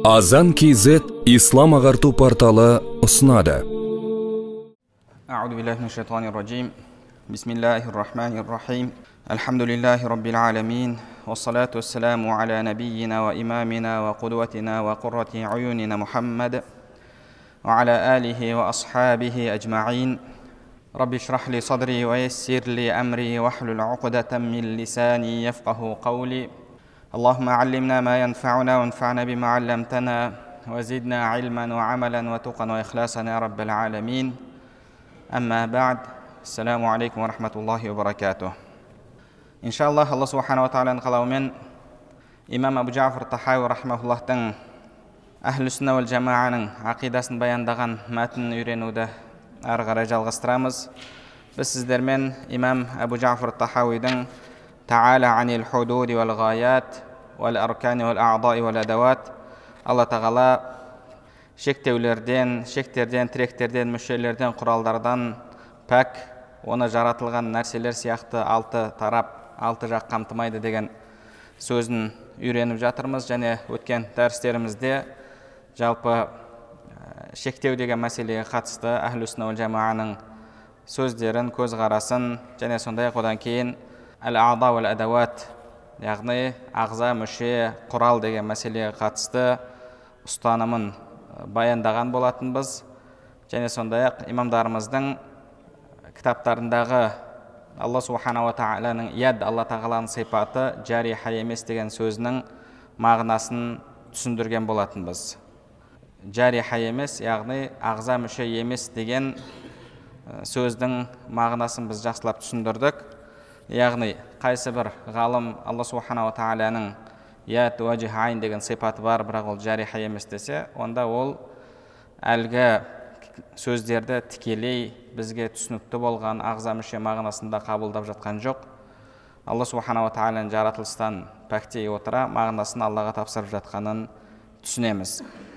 Азан KZ ислам ағарту порталы ұсынады. أعوذ بالله من الشيطان الرجيم بسم الله الرحمن الرحيم الحمد لله رب العالمين والصلاة والسلام على نبينا وإمامنا وقدوتنا وقرة عيوننا محمد وعلى آله وأصحابه أجمعين رب اشرح لي صدري ويسر لي أمري واحلل عقدة من لساني يفقه قولي اللهم علمنا ما ينفعنا وانفعنا بما علمتنا وزدنا علما وعملا وتقا وإخلاصا يا رب العالمين أما بعد السلام عليكم ورحمة الله وبركاته إن شاء الله الله سبحانه وتعالى نقلوا من إمام أبو جعفر الطحاوي رحمه الله تن أهل السنة والجماعة عقيدة بيان دغن ماتن يرينوده أرغر жалғастырамыз. Біз сіздермен إمام أبو جعفر الطحاوي دن تعالى عن الحدود والغايات والأركان والأعضاء والأدوات الله تعالى шектеулерден, шектерден, тіректерден, мүшелерден, құралдардан пәк, оны жаратылған нәрселер сияқты алты тарап, алты жақ қамтымайды деген сөзін үйреніп жатырмыз. Және өткен дәрістерімізде жалпы шектеу деген мәселеге қатысты әхлу сүнна уал жамааның сөздерін, көзқарасын және сондай-ақ одан кейін әл-аъда уал адауат, яғни ағза, мүше, құрал деген мәселеге қатысты ұстанымын баяндаған болатынбыз. Және сондай-ақ имамдарымыздың кітаптарындағы Алла субхана ва тағаланың яд, Алла тағаланың сипаты жариха емес деген сөзінің мағынасын түсіндірген болатынбыз. Жариха емес, яғни ағза мүше емес деген сөздің мағынасын біз жақсылап түсіндірдік. Яғни қайсы бір ғалым Алла субхана ва тағаланың яд уәжих айн деген сипаты бар, бірақ ол жариха емес десе, онда ол әлгі сөздерді тікелей бізге түсінікті болған ағза мүше мағынасында қабылдап жатқан жоқ. Алла субхана ва тағаланың жаратылыстан пәктей отыра мағынасын Аллаға тапсырып жатқанын түсінеміз.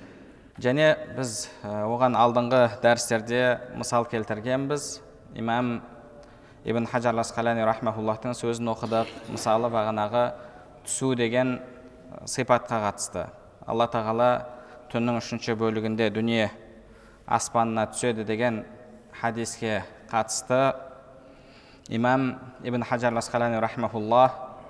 Және біз оған алдыңғы дәрістерде мысал келтіргенбіз. Имам Ибн Хаджар ал-Асқалани рахмахуллахтың сөзін оқыдық. Мысалы бағанағы түсу деген сипатқа қатысты. Алла тағала түннің 3-ші бөлігінде дүние аспанына түседі деген хадиске қатысты имам Ибн Хаджар ал-Асқалани рахмахуллах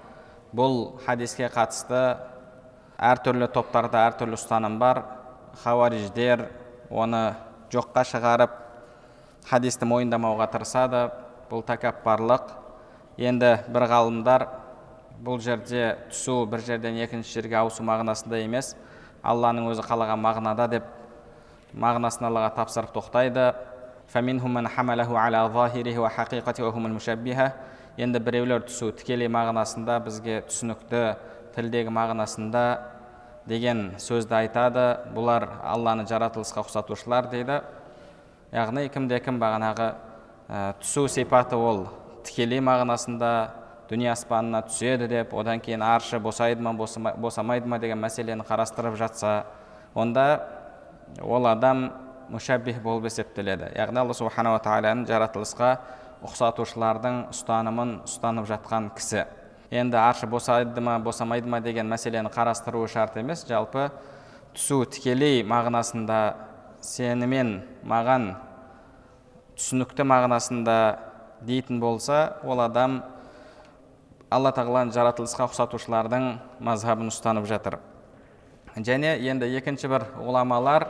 бұл хадиске қатысты әртүрлі топтарда әртүрлі ұстаным бар. Хауариjdер оны жоққа шығарып хадисті мойындамауға тырысады. Бұл тәкаппарлық. Енді бір ғалымдар бұл жерде түсу бір жерден екінші жерге ауысу мағынасында емес, Алланың өзі қалаған мағынада деп мағынасын Аллаға тапсырып тоқтайды. فَمِنْهُمْ مَنْ حَمَلَهُ عَلَى ظَاهِرِهِ وَحَقِيقَتِهِ وَهُمُ الْمُشَبِّهَةُ. Енді біреулер түсу тікелей мағынасында, бізге түсінікті тілдегі мағынасында деген сөзді айтады. Бұлар Алланы жаратылысқа ұқсатушылар дейді. Яғни кімде-кім бағанағы түсу сипаты ол тікелей мағынасында дүние аспанына түседі деп, одан кейін аршы босайды ма, босамайды ма деген мәселені қарастырып жатса, онда ол адам мүшәббих болып есептеледі. Яғни Алла субхана ва тағаланың жаратылысқа ұқсатушылардың ұстанымын ұстанып жатқан кісі. Енді аршы босайды ма, босамайды ма деген мәселені қарастыру шарт емес. Жалпы түсу тікелей мағынасында сенімен маған түсінікті мағынасында дейтін болса, ол адам Алла тағаланың жаратылысқа ұқсатушылардың мазхабын ұстанып жатыр. Және енді екінші бір ғұламалар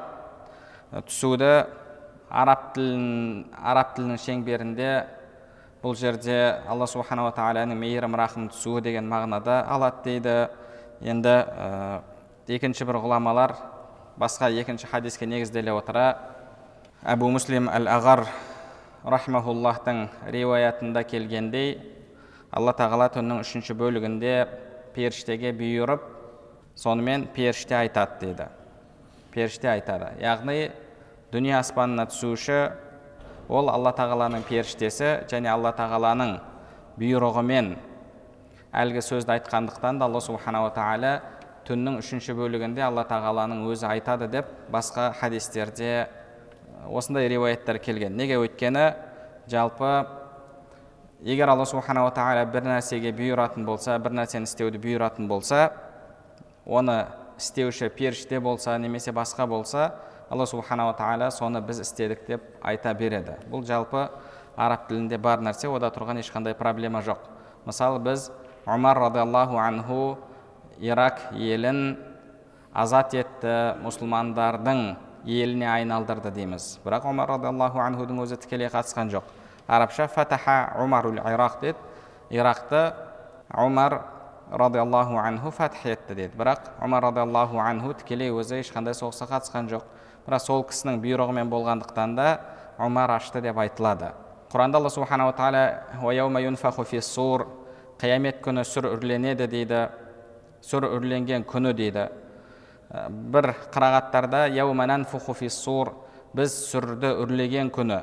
түсуді араб тілінің шеңберінде бұл жерде Алла субхана ва тағаланың мейірім рахым түсуі деген мағынада алады дейді. Енді екінші бір ғұламалар басқа екінші хадиске негізделе отыра Әбу Муслим әл-Ағар рахмахуллахтың риуаятында келгендей, Алла тағала түннің 3-ші бөлігінде періштеге бұйырып, сонымен періште айтады дейді. Періште айтады. Яғни дүние аспанына түсуші ол Алла тағаланың періштесі, және Алла тағаланың бұйрығымен әлгі сөзді айтқандықтан да Алла субхана ва тағала түннің 3-ші бөлігінде Алла тағаланың өзі айтады деп басқа хадистерде осындай риуаяттар келген. Неге? Өйткені жалпы егер Алла субхана ва тағала бір нәрсеге бұйыратын болса, бір нәрсені істеуді бұйыратын болса, оны істеуші періште болса немесе басқа болса, Алла субханала тағала соны біз істедік деп айта береді. Бұл жалпы араб тілінде бар нәрсе, ода тұрған ешқандай проблема жоқ. Мысалы, біз Умар радиаллаху анху Ирак елін азат етті, мұсылмандардың еліне айналдырды дейміз. Бірақ Умар радиаллаху анхудың өзі тікелей қатысқан жоқ. Арабша фатаха Умарул Ирак деді. Иракты Умар радиаллаху анху фатх етті деді. Бірақ Умар радиаллаху анху тікелей өзі ешқандай соғысқа қатысқан жоқ. Бірақ сол кісінің бұйрығымен болғандықтан да Умар ашты деп айтылады. Құранда Алла субханала тағала «Ва яума юнфаху фис-сур» қиямет күні сүр үрленеді дейді. Сүр үрленген күні дейді. Бір қырағаттарда «Яума нанфуху фис-сур» біз сүрді үрлеген күні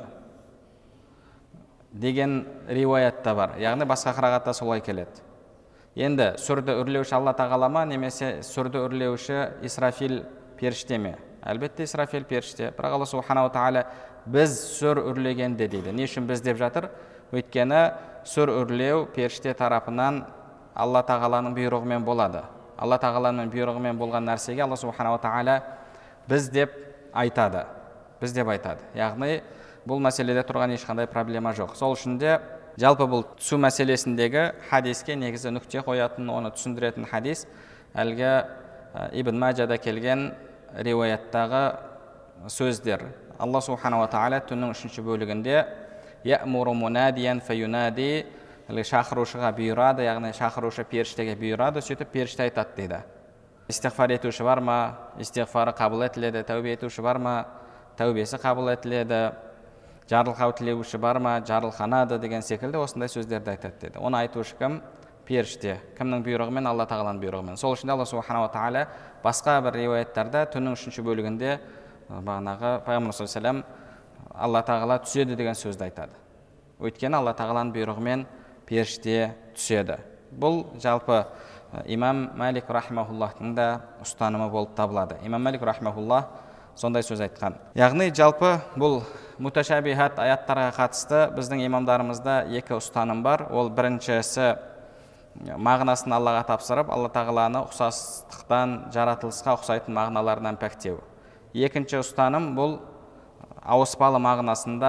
деген риуаятта бар. Яғни басқа қырағатта солай келеді. Енді сүрді үрлеуші Алла тағала ма, немесе сүрді үрлеуші Исрафил періште ме? Әлбетте Исрафил періште. Бірақ Алла субханала тағала біз сүр үрлегенде дейді. Не үшін біз деп жатыр? Өйткені сүр үрлеу періште тарапынан Алла тағаланың бұйрығымен болады. Алла тағаланың бұйрығымен болған нәрсеге Алла субханала тағала біз деп айтады. Біз деп айтады. Яғни бұл мәселеде тұрған ешқандай проблема жоқ. Сол үшін де жалпы бұл түсу мәселесіндегі хадиске негізі нүкте қоятын, оны түсіндіретін хадис әлгі Ибн Маджада келген риуаяттағы сөздер. Алла субханала тағала түннің 3-ші бөлігінде «Я'муру мунадиян фаюнади» шақырушыға бұйырады, яғни шақырушы періштеге бұйырады, сөйтіп періште айтады дейді. Истиғфар етуші бар ма, истиғфары қабыл етіледі, тәубе етуші бар ма, тәубесі қабыл етіледі, жарылқау тілеуші бар ма, жарылқанады деген секілді осындай сөздерді айтады дейді. Оны айтушы кім? Періште. Кімнің бұйрығымен? Алла тағаланың бұйрығымен. Сол үшін Алла субханала тағала басқа бір риуаяттарда түннің 3-ші бөлігінде бағанағы пайғамбар саллаллаху алейхи ва саллям Алла тағала түседі деген сөзді айтады. Өйткені Алла тағаланың бұйрығымен періште түседі. Бұл жалпы имам Малик рахимахуллахтың да ұстанымы болып табылады. Имам Малик рахимахуллах сондай сөз айтқан. Яғни жалпы бұл муташабихат аяттарға қатысты біздің имамдарымызда екі ұстаным бар. Ол біріншісі мағынасын Аллаға тапсырып, Алла тағаланы ұқсастықтан, жаратылысқа ұқсайтын мағыналарынан пәктеу. Екінші ұстаным бұл ауыспалы мағынасында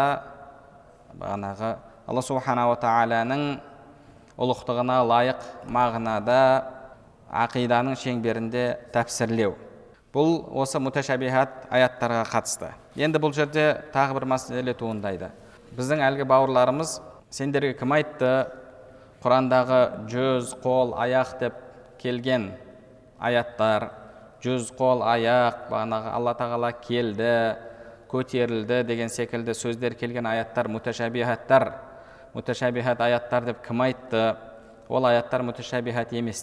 бағанағы Алла субханала тағаланың ұлықтығына лайық мағынада ақиданың шеңберінде тәпсірлеу. Бұл осы муташабихат аяттарға қатысты. Енді бұл жерде тағы бір мәселе туындайды. Біздің әлгі бауырларымыз сендерге кім айтты? Құрандағы жүз қол аяқ деп келген аяттар, жүз қол аяқ, бағанағы Алла тағала келді, көтерілді деген секілді сөздер келген аяттар муташабихаттар. Муташабихат аяттар деп кім айтты? Ол аяттар муташабихат емес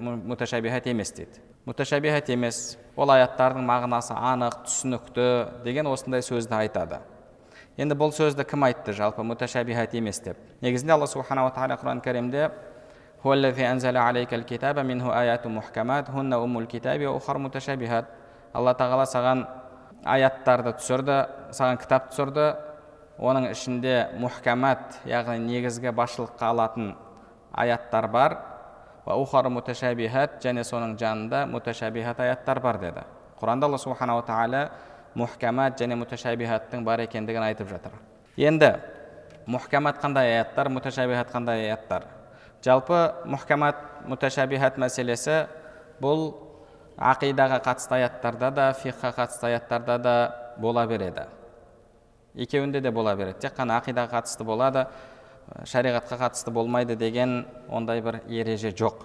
дейді. Муташабихат емес, ол аяттардың мағынасы анық, түсінікті деген осындай сөзді айтады. Енді бұл сөзді кім айтты жалпы муташабихат емес деп? Негізінде Алла субханала тағала Құран кәрімде «Хуаллази анзала алейкал китаба минху аяту мухкамат, хунна уммул китаби ва ухар муташабихат». Алла тағала саған аяттарды түсірді, саған кітап түсірді, оның ішінде мухкамат, яғни негізгі басшылыққа алатын аяттар бар, ва ухар муташабихат, және соның жанында муташабихат аяттар бар деді. Құранда Алла субханала тағала мухкамат және муташабихаттың бар екендігін айтып жатыр. Енді мухкамат қандай аяттар, муташабихат қандай аяттар? Жалпы мухкамат, муташабихат мәселесі бұл ақидаға қатысты аяттарда да, фиққа қатысты аяттарда да бола береді. Екеуінде де бола береді. Тек қана ақидаға қатысты болады, шариғатқа қатысты болмайды деген ондай бір ереже жоқ.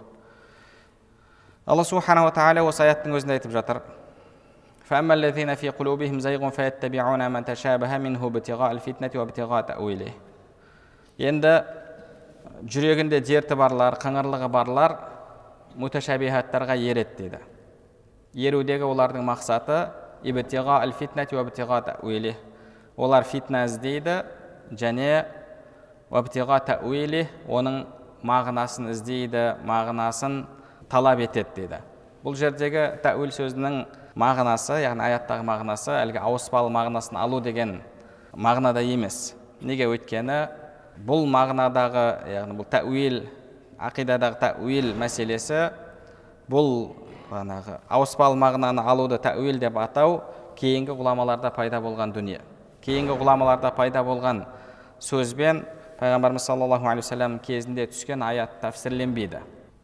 Алла субханала тағала осы аяттың өзінде айтып жатыр. فأما الذين في قلوبهم زيغ فيتبعون من تشابه منه ابتغاء الفتنة وابتغاء تأويله. Енді жүрегінде дерті барлар, қыңырлығы барлар муташабихаттарға ереді дейді. Ерудегі олардың мақсаты ибтиға аль-фитнати ва ибтиға тәуилih. Олар фитна іздейді және ибтиға тәуилih, оның мағынасын іздейді, мағынасын талап етеді дейді. Бұл жердегі тәуил сөзінің мағынасы, яғни аяттағы мағынасы әлгі ауыспалы мағынасын алу деген мағынада емес. Неге? Өйткені бұл мағынадағы, яғни бұл тәуил, ақидадағы тәуил мәселесі бұл бағанағы ауыспалы мағынаны алуды тәуил деп атау кейінгі ғұламаларда пайда болған дүние. Кейінгі ғұламаларда пайда болған сөзбен пайғамбарымыз саллаллаху алейхи вассалам кезінде түскен аят тәфсірленбейді.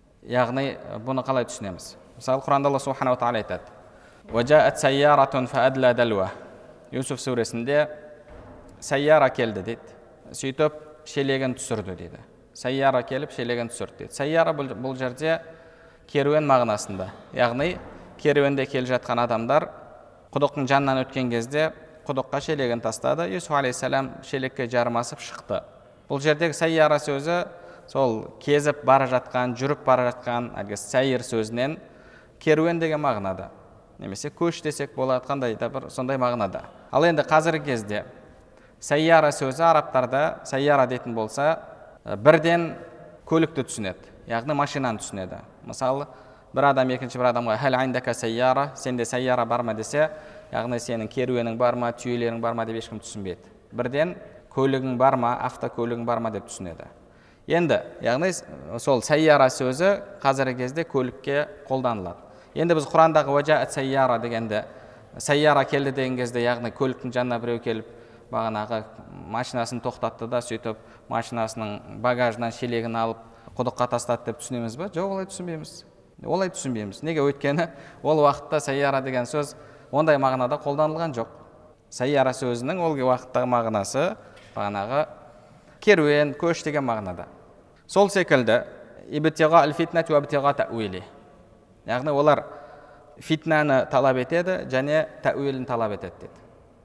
Яғни бұны қалай түсінеміз? Мысалы Құранда Алла субханаху ва тағала айтады: «Уажаат сайяратун фаадла далва». Юсуф сүресінде сайяра келді дейді. Сөйтіп шелегін түсірді дейді. Сайяра келіп шелегін түсірді дейді. Сайяра бұл жерде керуен мағынасында. Яғни керуенде келе жатқан адамдар құдықтың жанынан өткен кезде құдыққа шелегін тастады. Юсуф алейхиссалам шелекке жармасып шықты. Бұл жердегі сайяра сөзі сол кезіп бара жатқан, жүріп бара жатқан, әлгі сайыр сөзінен керуен деген мағынада, немесе көш десек болады, қандай да бір сондай мағынада. Ал енді қазіргі кезде сайяра сөзі арабтарда сайяра дейтін болса, бірден көлікті түсінеді, яғни машинаны түсінеді. Мысалы, бір адам екінші бір адамға «Хәл айндака сайяра», сенде сайяра бар ма десе, яғни сенің керуенің бар ма, түйелерің бар ма деп ешкім түсінбейді. Бірден көлігің бар ма, автокөлігің бар ма деп түсінеді. Енді, яғни сол сайяра сөзі қазіргі кезде көлікке қолданылады. Енді біз Құрандағы «Уажаат сайяра» дегенде, сайяра келді деген кезде, яғни көліктің жанына біреу келіп, бағанағы машинасын тоқтатты да, сөйтіп машинасының багажынан шелегін алып құдыққа тастады деп түсінеміз бе? Жоқ, олай түсінбейміз. Олай түсінбейміз. Неге? Өйткені ол уақытта сайяра деген сөз ондай мағынада қолданылған жоқ. Сайяра сөзінің ол уақыттағы мағынасы бағанағы керуен, көш деген мағынада. Сол секілді ибтиға аль-фитнат ва ибтиға тәуили. Яғни олар фитнаны талап етеді және тәуилін талап етеді дейді.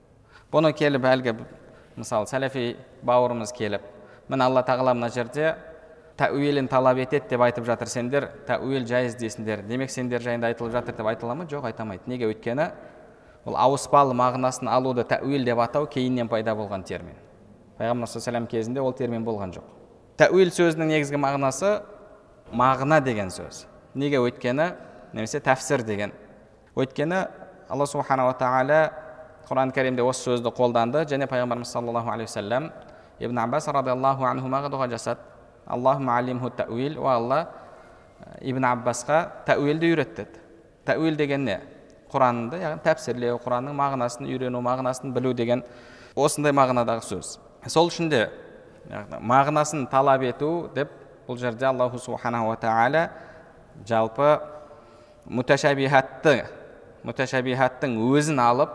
Бұны келіп әлгі, мысалы, сәләфи бауырымыз келіп, міне Алла тағала мына жерде тәуилін талап етеді деп айтып жатыр, сендер тәуил жайыз дейсіңдер. Демек сендер жайында айтылып жатыр деп айтыла ма? Жоқ, айтамайды. Неге? Өйткені ол ауыспалы мағынасын алуды тәуил деп атау кейіннен пайда болған термин. Пайғамбар саллаллаху кезінде ол термин болған жоқ. Тәуил сөзінің негізгі мағынасы мағына деген сөз. Неге? Өйткені, немесе тәфсір деген. Өйткені Алла субханаху ва тағала Құран кәрімде осы сөзді қолданды, және пайғамбарымыз саллаллаху алейхи вассалам Ибн Аббас радиаллаху анхумаға дұға жасады. Аллахумма алимху тәуил, ва Алла Ибн Аббасқа тәуилді үйретті. Тәуил деген не? Құранды, яғни тәпсірлеу, Құранның мағынасын үйрену, мағынасын білу деген осындай мағынадағы сөз. Сол үшін де мағынасын талап ету деп бұл жерде Аллаху субханаху ва тағала жалпы муташабихаттың өзін алып,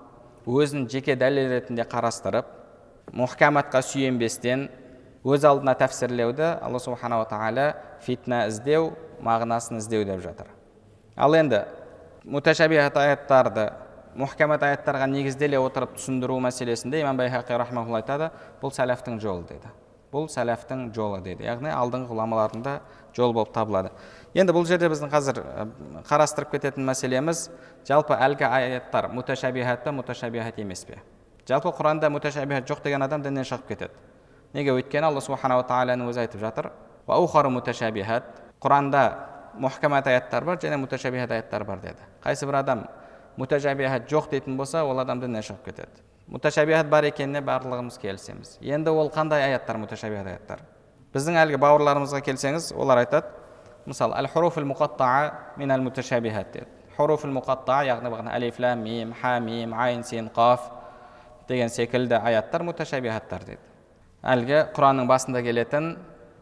өзін жеке дәлел ретінде қарастырып, мұхкаматқа сүйенбестен өз алдына тәфсірлеуді Алла субханаху ва тағала фитна іздеу, мағынасын іздеу деп жатыр. Ал енді муташабихат аяттарды мұхкамат аяттарға негізделе отырып түсіндіру мәселесінде имам Байхақи рахмаһуллаһ айтады, бұл сәләфтің жолы дейді. Бұл сәләфтің жолы дейді. Яғни алдыңғы ғұламаларында жол болып табылады. Енді бұл жерде біздің қазір қарастырып кететін мәселеміз, жалпы әлгі аяттар муташабихат па, муташабихат емес пе? Жалпы Құранда муташабихат жоқ деген адам діннен шығып кетеді. Неге? Өйткені Алла субханаху ва тағаланың өзі айтып жатыр: «Ва ухару муташабихат». Құранда мұхкамат аяттар бар және муташабихат аяттар бар деді. Қайсы бір адам муташабихат жоқ дейтін болса, ол адам діннен шығып кетеді. Муташабихат бар екеніне барлығымыз келісеміз. Енді ол қандай аяттар муташабихат аяттар? Біздің әлгі бауырларымызға келсеңіз, олар айтады, мысалы, «Ал-хуруф ал-муқаттаа мин ал-муташабихат» деді. Хуруф ал-муқаттаа, яғни бағана алиф, лам, мим, ха, мим, айн, син, қаф деген секілді аяттар муташабихаттар деді. Әлгі Құранның басында келетін,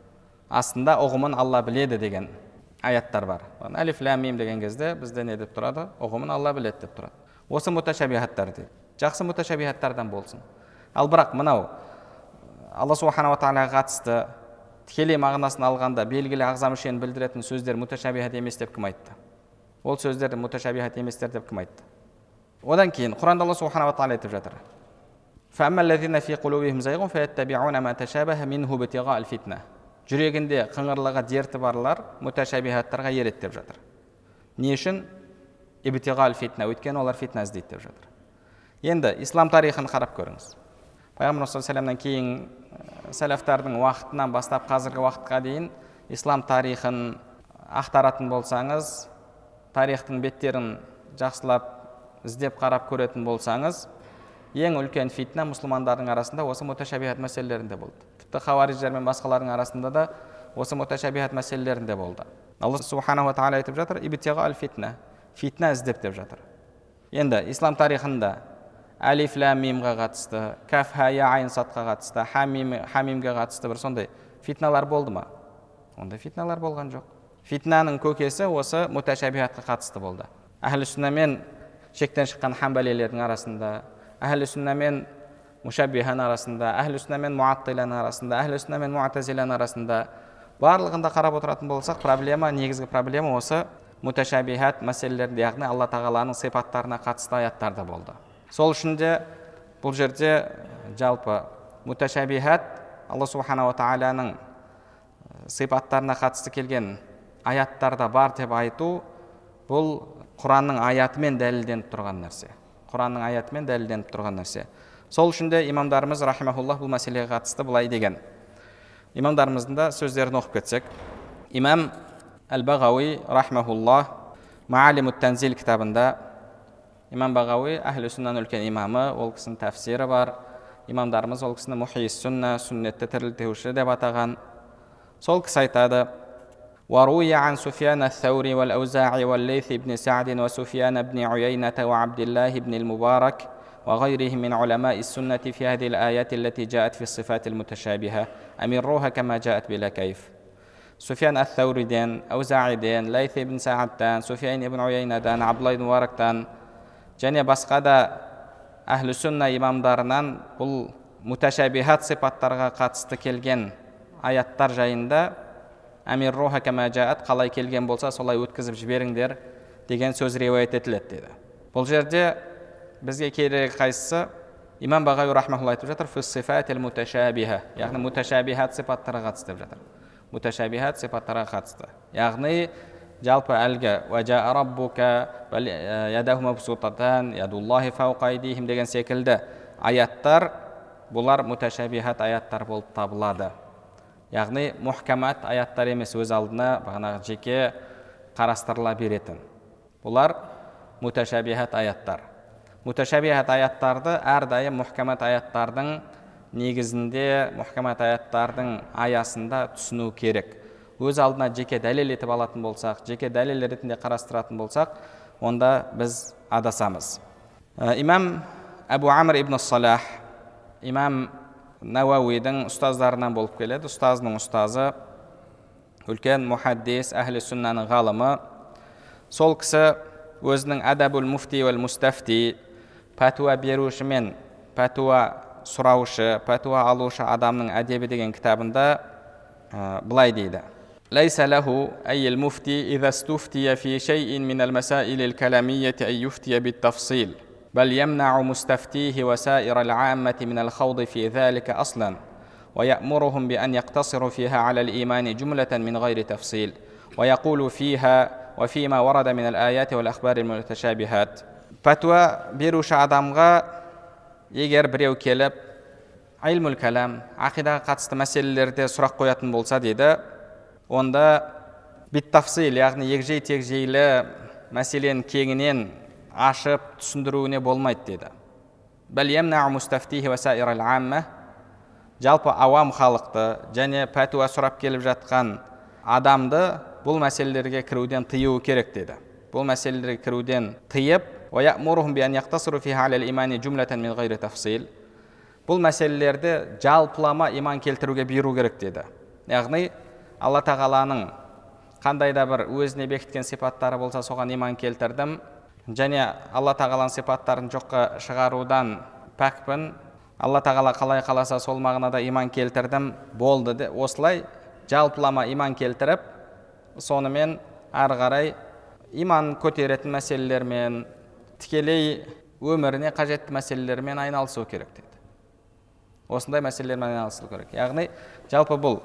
астында ұғымын Алла біледі деген аяттар бар. Алиф, лам, мим деген кезде бізде не деп тұрады? Ұғымын Алла біледі деп тұрады. Осы муташабихаттар дейді. Жақсы муташабихаттардан болсын. Ал бірақ мынау Алла субханаху ва тағалаға қатысты тікелей мағынасын алғанда белгілі ағза мүшені білдіретін сөздер муташабихат емес деп кім айтты? Ол сөздер муташабихат еместер деп кім айтты? Одан кейін Құранда Алла субханаху ва тағала айтып жатыр: فَأَمَّا الَّذِينَ فِي قُلُوبِهِمْ زَيْغٌ فَيَتَّبِعُونَ مَا تَشَابَهَ مِنْهُ ابْتِغَاءَ الْفِتْنَةِ. Жүрегінде қыңырлығы дерті барлар муташабихаттарға ереді деп жатыр. Не үшін? Ибтиға аль-фитна, өйткені олар фитна іздейді деп жатыр. Енді ислам тарихын қарап көріңіз. Пайғамбар саллаллаху кейін сәләфтардың уақытынан бастап қазіргі уақытқа дейін ислам тарихын ақтаратын болсаңыз, тарихтың беттерін жақсылап іздеп қарап көретін болсаңыз, ең үлкен фитна мұсылмандардың арасында осы муташабихат мәселелерінде болды. Тіпті хавариджер мен басқалардың арасында да осы муташабихат мәселелерінде болды. Алла субханаху ва тағала айтып жатыр, ибтиға аль-фитна, фитна іздеп деп жатыр. Енді ислам тарихында әлиф лам мимға қатысты, каф ха я айн садқа қатысты, хамимге қатысты бір сондай фитналар болды ма? Ондай фитналар болған жоқ. Фитнаның көкесі осы муташабихатқа қатысты болды. Әхлі сүнна мен шектен шыққан хамбалилердің арасында, әхлі сүнна мен мушаббихан арасында, әхлі сүнна мен муаттиланың арасында, әхлі сүнна мен муътазиланың арасында барлығында қарап отыратын болсақ, негізгі проблема осы муташабихат мәселелерде, яғни Алла тағаланың сипаттарына қатысты аяттарда болды. Сол үшін де бұл жерде жалпы муташабихат Алла субханаху ва тағаланың сипаттарына қатысты келген аяттарда бар деп айту, бұл Құранның аятымен дәлелденіп тұрған нәрсе. Құранның аятымен дәлелденіп тұрған нәрсе. Сол үшін де имамдарымыз рахимахуллах бұл мәселеге қатысты былай деген. Имамдарымыздың да сөздерін оқып кетсек, имам Әл-Бағауи рахимахуллах Маалимут Танзил кітабында, имам Бағауи әхлі сүннаның үлкен имамы, ол кісінің тәфсирі бар. Имамдарымыз ол кісіні мухис сүнна, сүннетті тірілтеуші деп атаған. Сол кісі айтады: وروي عن سفيان الثوري والأوزاعي والليث بن سعد وسفيان بن عيينة وعبد الله بن المبارك وغيرهم من علماء السنة في هذه الآيات التي جاءت في الصفات المتشابهة أمروها كما جاءت بلا كيف. سفيان الثوري دين، أوزاعي دين، ليث بن سعد دين، سفيان بن عيينة دين، عبد الله بن المبارك دين، және басқа да әхлі сүнна имамдарынан бұл муташабихат сипаттарға қатысты келген аяттар жайында Амирруха кама жаат, қалай келген болса солай өткізіп жіберіңдер деген сөз риуаят етіледі деді. Бұл жерде бізге керек қайсысы? Имам Бағауи рахмахулла айтып жатыр, фиссифатил муташабиха, яғни муташабихат сипаттарға қатысты деп жатыр. Муташабихат сипаттарға қатысты. Яғни жалпы әлгі важа раббука ядаху мабсутатан ядуллахи фауқа айдихим деген секілді аяттар, бұлар муташабихат аяттар болып табылады. Яғни мухкамат аяттар емес, өз алдына бағанағы жеке қарастырыла беретін. Бұлар муташабихат аяттар. Муташабихат аяттарды әрдайым мухкамат аяттардың негізінде, мухкамат аяттардың аясында түсіну керек. Өз алдына жеке дәлел етіп алатын болсақ, жеке дәлел ретінде қарастыратын болсақ, онда біз адасамыз. Имам Абу Амр ибн Салах, имам Науауидің ұстаздарынан болып келеді. Ұстазының ұстазы, үлкен мухаддис, әхлі сүннаның ғалымы. Сол кісі өзінің Адабул муфти вал мустафти, пәтуа беруші мен пәтуа сұраушы, пәтуа алушы адамның әдебі деген кітабында былай дейді: Лайса лаху аййл муфти иза стуфтия фи шайин минал масаилил каламиyyati ай юфтия бит тафсил. بل يمنع مستفتيه وسائر العامة من الخوض في ذلك أصلا ويأمرهم بأن يقتصروا فيها على الإيمان جملة من غير تفصيل ويقول فيها وفيما ورد من الآيات والأخبار المتشابهات. فتوى беруші адамға егер біреу келіп айлмул калам, ақидаға қатысты мәселелерде сұрақ қоятын болса дейді, онда бит тафсил, яғни егжей тегжейлі мәселенің кеңінен ашып түсіндіруіне болмайды деді. Бәл ямнау мустафтихи ва саирал амма, жалпы авам халықты және пәтуа сұрап келіп жатқан адамды бұл мәселелерге кіруден тыю керек деді. Бұл мәселелерге кіруден тыйып, ва яъмурухум би ан яқтасиру фиха алал имани жумлатан мин гайри тафсил, бұл мәселелерді жалпылама иман келтіруге бұйыру керек деді. Яғни Алла тағаланың қандай да бір өзіне бекіткен сипаттары болса соған иман келтірдім, және Алла тағаланың сипаттарын жоққа шығарудан пәкпін, Алла тағала қалай қаласа сол мағынада иман келтірдім, болды. Осылай жалпылама иман келтіріп, сонымен ары қарай иман көтеретін мәселелермен, тікелей өміріне қажетті мәселелермен айналысу керек деді. Осындай мәселелермен айналысу керек. Яғни жалпы бұл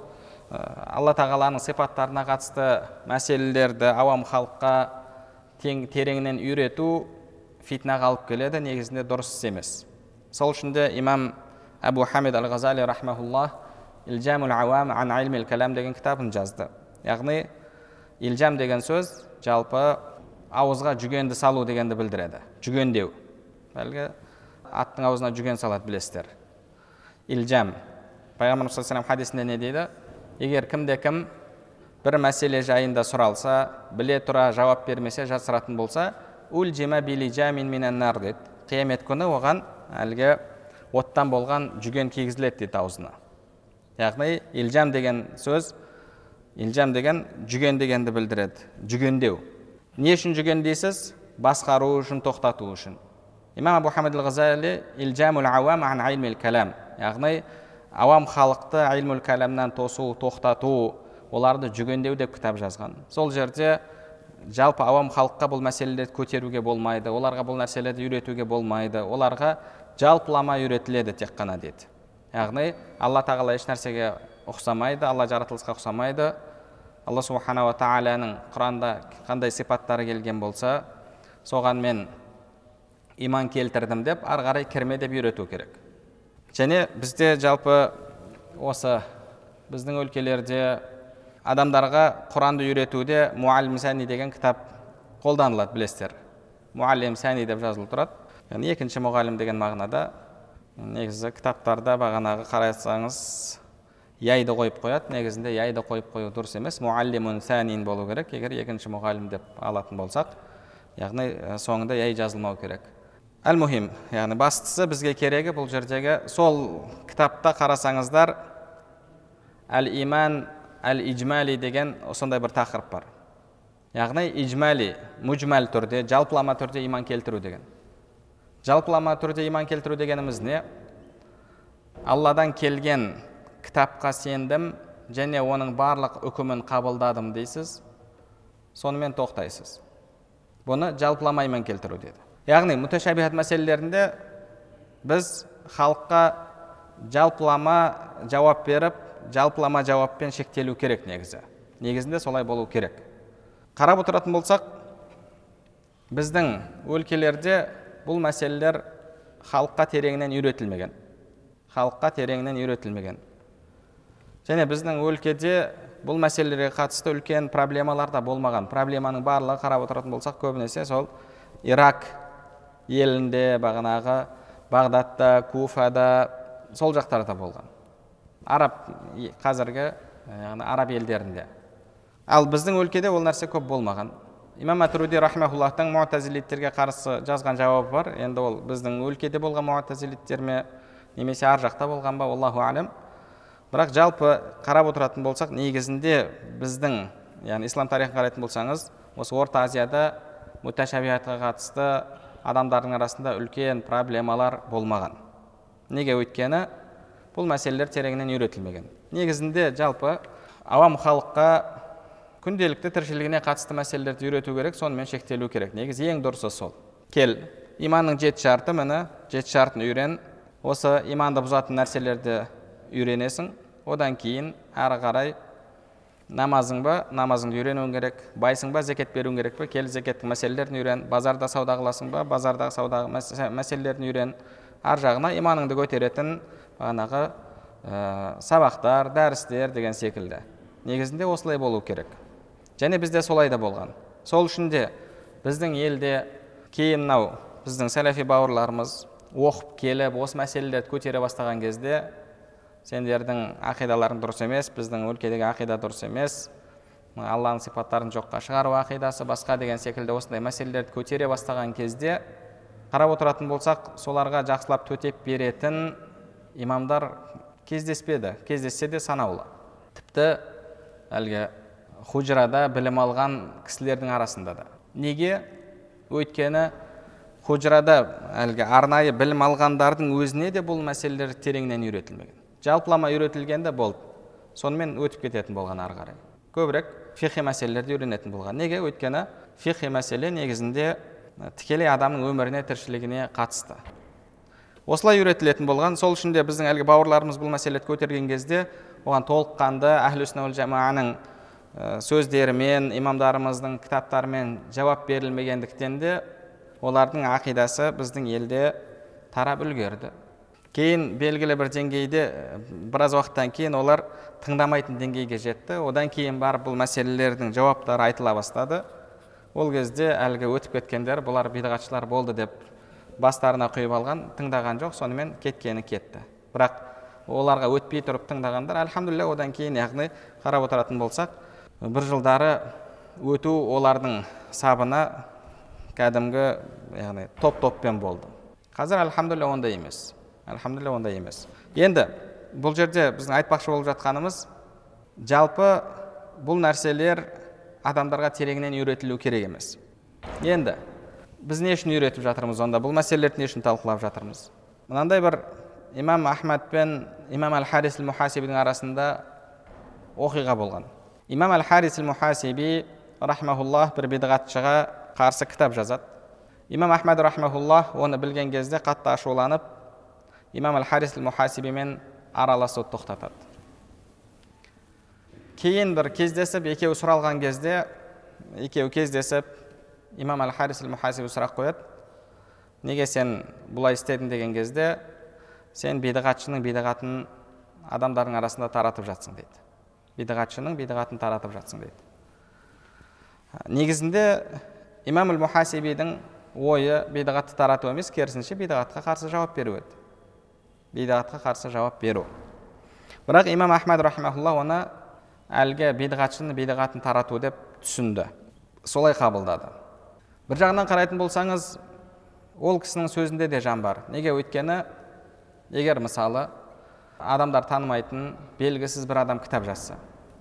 Алла тағаланың сипаттарына қатысты мәселелерді авам халыққа тереңінен үйрету фитнаға алып келеді, негізінде дұрыс емес. Сол үшін де имам Абу Хамид Ал-Ғазали рахмахуллах Илджамул ауам ан айлмил калам деген кітабын жазды. Яғни илджам деген сөз жалпы ауызға жүгенді салу дегенді білдіреді. Жүгендеу. Әлгі аттың аузына жүген салады, білесіздер. Илджам. Пайғамбар саллаллаху алейхи ва саллям хадисінде не дейді? Егер кімде кім бір мәселе жайында сұралса, біле тұра жауап бермесе, жасыратын болса, ульжима билижамин минан нар деді. Қиямет күні оған әлгі оттан болған жүген кигізіледі дейді аузына. Яғни илжам деген сөз, илжам деген жүген дегенді білдіреді, жүгендеу. Не үшін жүген дейсіз? Басқару үшін, тоқтату үшін. Имам Абу Хамид ал-Ғазали илжамул ауам ан айлмил калам, яғни авам халықты айлмул каламнан тосу, тоқтату, оларды жүгендеу деп кітап жазған. Сол жерде жалпы авам халыққа бұл мәселелерді көтеруге болмайды, оларға бұл нәрселерді үйретуге болмайды, оларға жалпылама үйретіледі тек қана деді. Яғни Алла тағала еш нәрсеге ұқсамайды, Алла жаратылысқа ұқсамайды. Алла субхана ва тағаланың Құранда қандай сипаттары келген болса, соған мен иман келтірдім деп, ары қарай кірме деп үйрету керек. Және бізде жалпы осы біздің өлкелерде адамдарға Құранды үйретуде Муаллим Сәни деген кітап қолданылады, білесіздер. Муаллим Сәни деп жазылып тұрады. Яғни екінші мұғалім деген мағынада. Негізі кітаптарда бағанағы қарасаңыз яйды қойып қояды, негізінде яйды қойып қою дұрыс емес, Муаллимун Сәнин болу керек, егер екінші мұғалім деп алатын болсақ. Яғни соңында яй жазылмау керек. Әл-мухим, яғни бастысы бізге керегі бұл жердегі сол кітапта қарасаңыздар әл-иман әл-иджмали деген сондай бір тақырып бар. Яғни иджмали, мужмал түрде, жалпылама түрде иман келтіру деген. Жалпылама түрде иман келтіру дегеніміз не? Алладан келген кітапқа сендім және оның барлық үкімін қабылдадым дейсіз, сонымен тоқтайсыз. Бұны жалпылама иман келтіру деді. Яғни муташабихат мәселелерінде біз халыққа жалпылама жауап беріп, жалпылама жауаппен шектелу керек негізі. Негізінде солай болу керек. Қарап отыратын болсақ, біздің өлкелерде бұл мәселелер халыққа тереңнен үйретілмеген. Халыққа тереңнен үйретілмеген. Және біздің өлкеде бұл мәселелерге қатысты үлкен проблемалар да болмаған. Проблеманың барлығы қарап отыратын болсақ, көбінесе сол Ирак елінде, бағанағы Бағдатта, Куфада, сол жақтарда болған. Араб қазіргі араб елдерінде. Ал біздің өлкеде ол нәрсе көп болмаған. Имам Матуриди рахмахуллахтың муътазилиттерге қарсы жазған жауабы бар. Енді ол біздің өлкеде болған муътазилиттер ме, немесе ар жақта болған ба, аллаху алем. Бірақ жалпы қарап отыратын болсақ, негізінде біздің, яғни ислам тарихын қарайтын болсаңыз, осы Орта Азияда муташабихатқа қатысты адамдардың арасында үлкен проблемалар болмаған. Неге? Өйткені бұл мәселелер тереңнен үйретілмеген. Негізінде жалпы авам халыққа күнделікті тіршілігіне қатысты мәселелерді үйрету керек, сонымен шектелу керек. Негізі ең дұрысы сол. Кел, иманның 7 шарты, міне 7 шартын үйрен. Осы иманды бұзатын нәрселерді үйренесің. Одан кейін әрі қарай намазың ба, намазыңды үйренуің керек. Байсың ба, зекет беруің керек пе? Кел, зекеттің мәселелерін үйрен. Базарда сауда қыласың ба, базардағы сауда мәселелерін үйрен. Ар жағына иманыңды көтеретін бағанағы сабақтар, дәрістер деген секілді. Негізінде осылай болу керек. Және бізде солай да болған. Сол үшін де біздің елде кейін мынау біздің сәләфи бауырларымыз оқып келіп, осы мәселелерді көтере бастаған кезде сендердің ақидаларың дұрыс емес, біздің өлкедегі ақида дұрыс емес, Алланың сипаттарын жоққа шығару ақидасы басқа деген секілді осындай мәселелерді көтере бастаған кезде қарап отыратын болсақ, соларға жақсылап төтеп беретін имамдар кездеспеді. Кездессе де санаулы. Тіпті әлгі Худжрада білім алған кісілердің арасында да. Неге? Өйткені Худжрада әлгі арнайы білім алғандардың өзіне де бұл мәселелер тереңнен үйретілмеген. Жалпылама үйретілгенде болды. Сонымен өтіп кететін болған ары қарай. Көбірек фиқи мәселелерді үйренетін болған. Неге? Өйткені фиқи мәселе негізінде тікелей адамның өміріне, тіршілігіне қатысты. Осылай үйретілетін болған. Сол үшін де біздің әлгі бауырларымыз бұл мәселелерді көтерген кезде оған толыққанды әхлі-сүнна уәл жаманың сөздерімен, имамдарымыздың кітаптарымен жауап берілмегендіктен де олардың ақидасы біздің елде тарап үлгерді. Кейін белгілі бір деңгейде біраз уақыттан кейін олар тыңдамайтын деңгейге жетті. Одан кейін барып бұл мәселелердің жауаптары айтыла бастады. Ол кезде әлгі өтіп кеткендер бұлар бидғатшылар болды деп бастарына құйып алған, тыңдаған жоқ, сонымен кеткені кетті. Бірақ оларға өтпей тұрып тыңдағандар, альхамдулилля, одан кейін яғни қарап отыратын болсақ, бір жылдары өту олардың сабына кәдімгі яғни топ-топпен болды. Қазір альхамдулилля ондай емес. Альхамдулилля ондай емес. Енді бұл жерде біздің айтпақшы болып жатқанымыз, жалпы бұл нәрселер адамдарға тереңінен үйретілу керек емес. Енді біз не үшін үйретіп жатырмыз онда? Бұл мәселелерді не үшін талқылап жатырмыз? Мынандай бір имам Ахмад пен имам Аль-Харис Аль-Мухасибидің арасында оқиға болған. Имам Аль-Харис Аль-Мухасиби рахмахуллах бір бидғатшыға қарсы кітап жазады. Имам Ахмад рахмахуллах оны білген кезде қатты ашуланып, имам Аль-Харис Аль-Мухасибимен араласуды тоқтатады. Кейін бір кездесіп, екеуі сұралған кезде, имам Аль-Харис Аль-Мухасиби сұрақ қояды: неге сен бұлай істедің деген кезде, сен бидғатшының бидғатын адамдардың арасында таратып жатсың дейді. Бидғатшының бидғатын таратып жатсың дейді. Негізінде имам Аль-Мухасибидің ойы бидғатты тарату емес, керісінше бидғатқа қарсы жауап беру еді. Бидғатқа қарсы жауап беру. Бірақ имам Ахмад рахимахуллах оны әлгі бидғатшының бидғатын тарату деп түсінді. Солай қабылдады. Бір жағынан қарайтын болсаңыз, ол кісінің сөзінде де жан бар. Неге? Өйткені егер мысалы адамдар танымайтын белгісіз бір адам кітап жазса,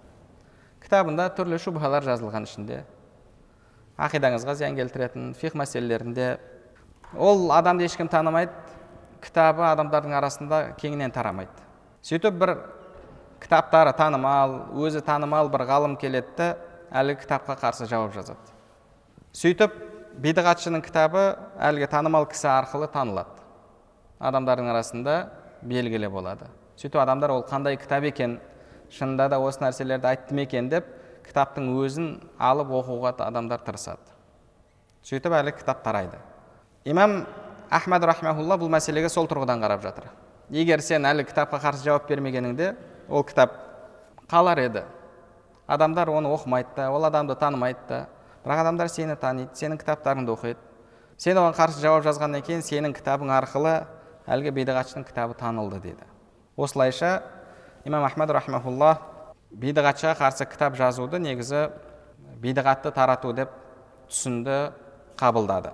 кітабында түрлі шубхалар жазылған ішінде, ақидаңызға зиян келтіретін фиқ мәселелерінде, ол адамды ешкім танымайды, кітабы адамдардың арасында кеңінен тарамайды. Сөйтіп бір кітаптары танымал, өзі танымал бір ғалым келеді, әлгі кітапқа қарсы жауап жазады. Сөйтіп бидғатшының кітабы әлгі танымал кісі арқылы танылады. Адамдардың арасында белгілі болады. Сөйтіп адамдар ол қандай кітап екен, шынында да осы нәрселерді айтты ма екен деп, кітаптың өзін алып оқуға адамдар тырысады. Сөйтіп әлі кітап тарайды. Имам Ахмад рахмахулла бұл мәселеге сол тұрғыдан қарап жатыр. Егер сен әлі кітапқа қарсы жауап бермегеніңде, ол кітап қалар еді. Адамдар оны оқымайды, ол адамды танымайды, бірақ адамдар сені таниды, сенің кітаптарыңды оқиды. Сен оған қарсы жауап жазғаннан кейін сенің кітабың арқылы әлгі бидғатшының кітабы танылды деді. Осылайша имам Ахмад рахмахулла бидғатшыға қарсы кітап жазуды негізі бидғатты тарату деп түсінді, қабылдады.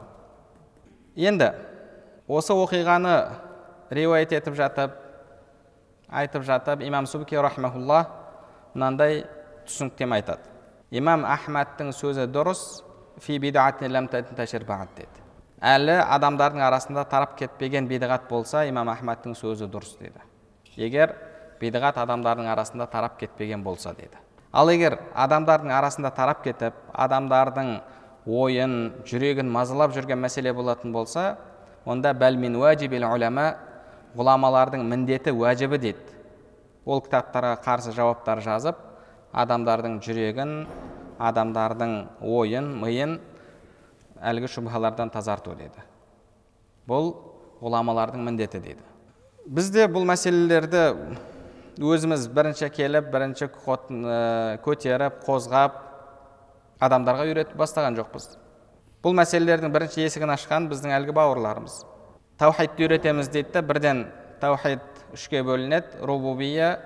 Енді осы оқиғаны риуаят етіп жатып, айтып жатып, имам Субки рахмахулла мынандай түсініктеме айтады. Имам Ахмадтың сөзі дұрыс, фи бидғатин лам танташир баъд деді. Әлі адамдардың арасында тарап кетпеген бидғат болса, имам Ахмадтың сөзі дұрыс деді. Егер бидғат адамдардың арасында тарап кетпеген болса деді. Ал егер адамдардың арасында тарап кетіп, адамдардың ойын, жүрегін мазалап жүрген мәселе болатын болса, онда бәл мин уәжибил уляма, ғұламалардың міндеті уәжібі дейді. Ол кітаптарға қарсы жауаптар жазып, адамдардың жүрегін, адамдардың ойын, миын әлгі шубхалардан тазарту деді. Бұл ғұламалардың міндеті деді. Бізде бұл мәселелерді өзіміз бірінші келіп, бірінші көтеріп, қозғап, адамдарға үйретіп бастаған жоқпыз. Бұл мәселелердің бірінші есігін ашқан біздің әлгі бауырларымыз. Таухидті үйретеміз дейді, бірден таухид үшке бөлінеді: рубубия,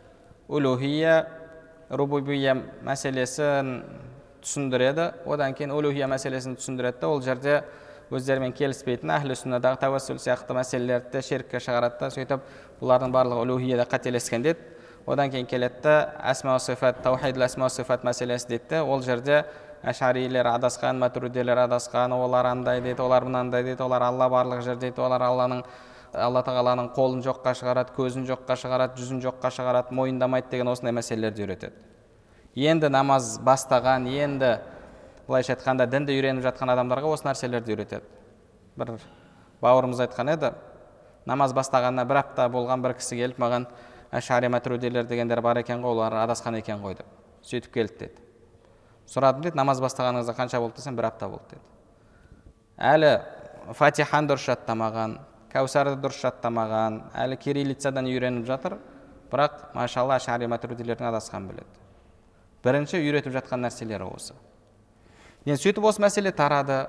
улухия. Рубубия мәселесін түсіндіреді, одан кейін улухия мәселесін түсіндіреді. Ол жерде өздерімен келіспейтін әхлі сүннадағы тәуәссүл сияқты мәселелерді ширкке шығарады, сөйтіп бұлардың барлығы улухияда қателескен деді. Одан кейін келеді әсма сифат, таухидл әсма сифат мәселесі дейді. Ол жерде әшарилер адасқан, матуридилер адасқан, олар андай дейді, олар мынандай дейді, олар Алла барлық жер дейді, олар Алла тағаланың қолын жоққа шығарады, көзін жоққа шығарады, жүзін жоққа шығарады, мойындамайды деген осындай мәселелерді үйретеді. Енді намаз бастаған, енді былайша айтқанда дінді үйреніп жатқан адамдарға осы нәрселерді үйретеді. Бір бауырымыз айтқан еді, намаз бастағанына бір апта болған бір кісі келіп маған: әшари матуридилер дегендер бар екен ғой, олар адасқан екен ғой деп. Сөйтіп келді деді. Сұрадым деді: намаз бастағаныңызда қанша болды десем, бір апта болды деді. Әлі фатихан дұрыс жаттамаған, кәусарды дұрыс жаттамаған, әлі кириллицадан үйреніп жатыр, бірақ машалла әшари матуридилердің адасқан біледі. Бірінші үйретіп жатқан нәрселері осы. Енді сөйтіп осы мәселе тарады.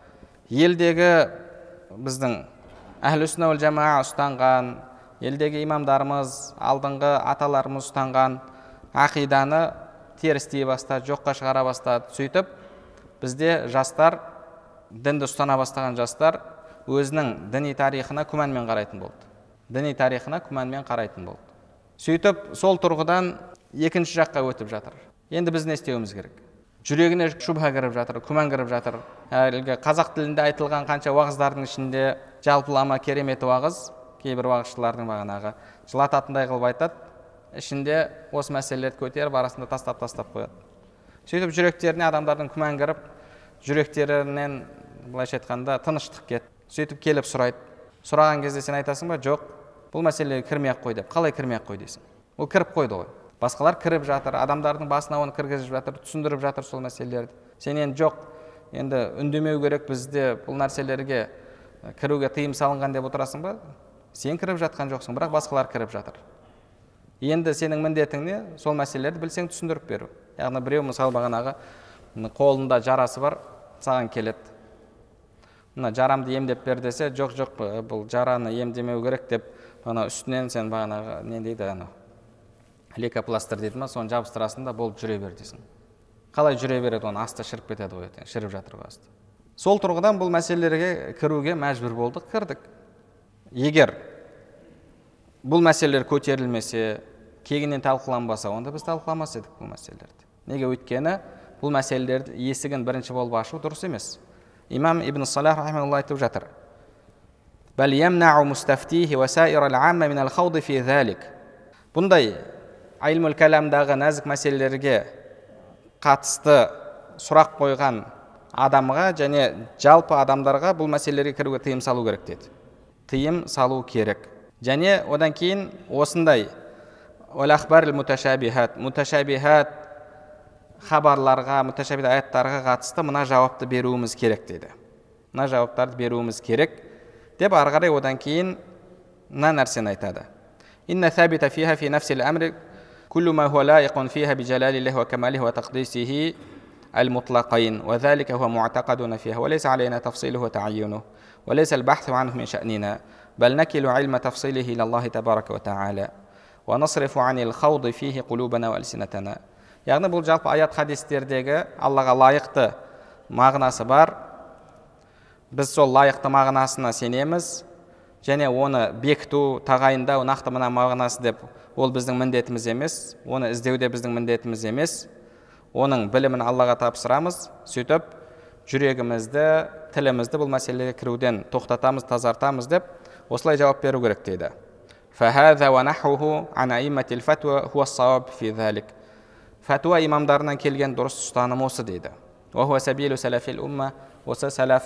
Елдегі біздің әхлі сүнна уәл жамаа ұстанған, елдегі имамдарымыз, алдыңғы аталарымыз ұстанған ақиданы теріс дей бастады, жоққа шығара бастады. Сөйтіп бізде жастар, дінді ұстана бастаған жастар өзінің діни тарихына күмәнмен қарайтын болды. Діни тарихына күмәнмен қарайтын болды. Сөйтіп сол тұрғыдан екінші жаққа өтіп жатыр. Енді біз не істеуіміз керек? Жүрегіне шубха кіріп жатыр, күмән кіріп жатыр. Әлгі қазақ тілінде айтылған қанша уағыздардың ішінде жалпылама керемет уағыз, кейбір уағызшылардың бағанағы жылататындай қылып айтады, ішінде осы мәселелерді көтеріп арасында тастап қояды. Сөйтіп жүректеріне адамдардың күмән кіріп, жүректерінен былайша айтқанда тыныштық кетті. Сөйтіп келіп сұрайды. Сұраған кезде сен айтасың ба? Жоқ, бұл мәселеге кірмей-ақ қой деп. Қалай кірмей-ақ қой дейсің? Ол кіріп қойды ғой. Басқалар кіріп жатыр, адамдардың басына оны кіргізіп жатыр, түсіндіріп жатыр сол мәселелерді. Сен енді жоқ, енді үндемеу керек, бізде бұл нәрселерге кіруге тыйым салынған деп отырасың ба? Сен кіріп жатқан жоқсың, бірақ басқалар кіріп жатыр. Енді сенің міндетің не? Сол мәселелерді білсең түсіндіріп беру. Яғни біреу мысалы бағанағы қолында жарасы бар, саған келеді. Мына жарамды емдеп бер десе, жоқ, бұл жараны емдемеу керек деп, ана үстінен сен бағанағы не дейді, ана лейкопластыр дейді ма, соны жабыстырасың да болып жүре бер дейсің. Қалай жүре береді, оны асты шіріп кетеді ғой, шіріп жатыр ғой асты. Сол тұрғыдан бұл мәселелерге кіруге мәжбүр болдық, кірдік. Егер бұл мәселелер көтерілмесе, кеңінен талқыланбаса, онда біз талқыламас едік бұл мәселелерді. Неге? Өйткені бұл мәселелерді есігін бірінші болып ашу дұрыс емес. Имам Ибн Салах рахимахуллах айтып жатыр. Бәл ямнау мустафтихи ва саирал амма минал хауди фи залик. Бұндай айлмул каламдағы нәзік мәселелерге қатысты сұрақ қойған адамға және жалпы адамдарға бұл мәселелерге кіруге тыйым салу керек деді. Тыйым салу керек. Және одан кейін осындай уәл-ахбар муташабихат, муташабихат хабарларға, муташабихат аяттарға қатысты мына жауапты беруіміз керек деді. Мына жауаптарды беруіміз керек деп ары қарай одан кейін мына нәрсені айтады. Инна сабита фиха фи нафсил амри كل ما هو لائق فيها بجلال الله وكماله وتقديسه المطلقين وذلك هو معتقدنا فيها وليس علينا تفصيله وتعينه وليس البحث عنه من شأننا بل نكل علم تفصيله إلى الله تبارك وتعالى ونصرف عن الخوض فيه قلوبنا وألسنتنا. Яғни бұл жалпы аят хадистердегі Аллаға лайықты мағынасы бар. Біз сол лайықты мағынасына сенеміз және оны бекіту, тағайындау, нақты мына мағынасы деп ол біздің міндетіміз емес, оны іздеуде біздің міндетіміз емес. Оның білімін Аллаға тапсырамыз, сөйтіп жүрегімізді, тілімізді бұл мәселеге кіруден тоқтатамыз, тазартамыз деп осылай жауап беру керек дейді. فهذا ونحوه عن أئمة الفتوى هو الصواب في ذلك. Фәтуа имамдарынан келген дұрыс ұстаным осы дейді. وهو سبيل سلف الأمة. Осы сәләф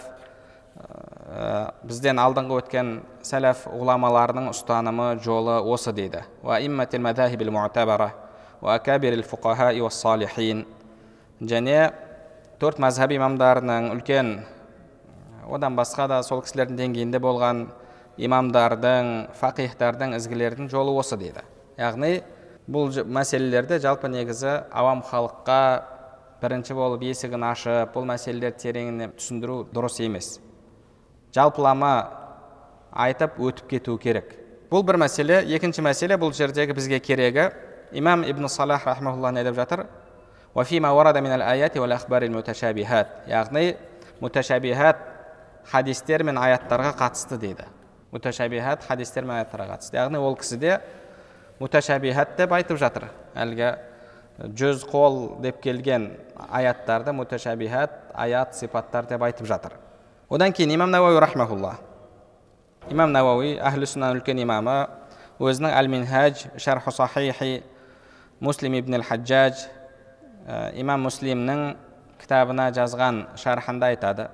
бізден алдыңғы өткен сәләф ғұламаларының ұстанымы, жолы осы дейді. وأئمة المذاهب المعتبرة وأكابر الفقهاء والصالحين. Және төрт мазхаб имамдарының үлкен, одан басқа да сол кісілердің деңгейінде болған имамдардың, фақихтардың, ізгілердің жолы осы дейді. Яғни бұл мәселелерді жалпы негізі авам халыққа бірінші болып есігін ашып, бұл мәселелерді тереңіне түсіндіру дұрыс емес. Жалпылама айтып өтіп кету керек. Бұл бір мәселе. Екінші мәселе, бұл жердегі бізге керегі. Имам Ибн Салах рахимахуллах не деп жатыр? وَفِيمَا وَرَدَ مِنَ الْآيَاتِ وَالْأَخْبَارِ الْمُتَشَابِهَاتِ. Яғни муташабихат хадистер мен аяттарға қатысты дейді. Муташабихат хадистер мен аяттарға қатысты. Яғни ол кісіде муташабихат деп айтып жатыр. Әлгі жүз қол деп келген аяттарды муташабихат, аят, сипаттар деп айтып жатыр. Одан кейін имам Науауи рахмахуллах. Имам Науауи әхлі сүннан үлкен имамы, өзінің Әл-Минхаж, Шарху Сахихи, Муслим ибн Аль-Хаджаж, имам Муслимнің кітабына жазған шархында айтады.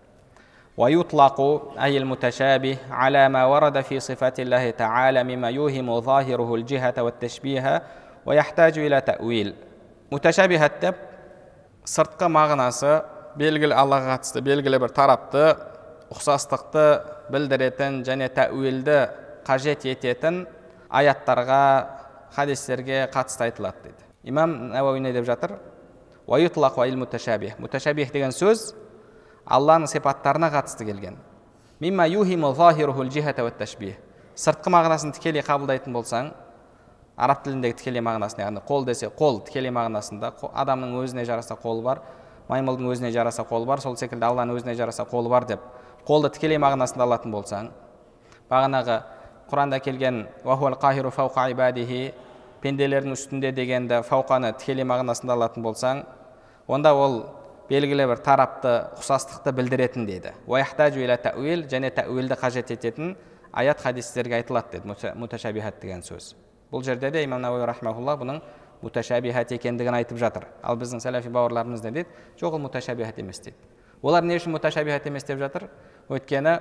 ويطلق أي المتشابه على ما ورد في صفات الله تعالى مما يوهم ظاهره الجهة والتشبيه ويحتاج إلى تأويل. متشابه деп сыртқы мағынасы белгілі Аллаға қатысты белгілі бір тарапты, ұқсастықты білдіретін және тәуилді қажет ететін аяттарға, хадистерге қатысты айтылады дейді. Имам Науауи не деп жатыр? ويطلق أي المتشابه. Муташабих деген сөз Алланың сипаттарына қатысты келген. Мимма юхиму захирухул джихата ват ташбих. Сыртқы мағынасын тікелей қабылдайтын болсаң, араб тіліндегі тікелей мағынасында, яғни қол десе қол тікелей мағынасында, адамның өзіне жараса қолы бар, маймылдың өзіне жараса қолы бар, сол секілді Алланың өзіне жараса қолы бар деп қолды тікелей мағынасында алатын болсаң, бағанағы Құранда келген уахуал қахиру фауқа ибадихи, пенделердің үстінде дегенді фауқаны тікелей мағынасында алатын болсаң, онда ол белгілі бір тарапты, ұқсастықты білдіретін дейді. Уахтажу иля тәуил, және тәуилді қажет ететін аят хадистерге айтылады деді, муташабихат деген сөз. Бұл жерде де имам Науави рахмаулла бұның муташабихат екендігін айтып жатыр. Ал біздің сәләфи бауырларымыз не дейді? Жоқ, ол муташабихат емес дейді. Олар не үшін муташабихат емес деп жатыр? Өйткені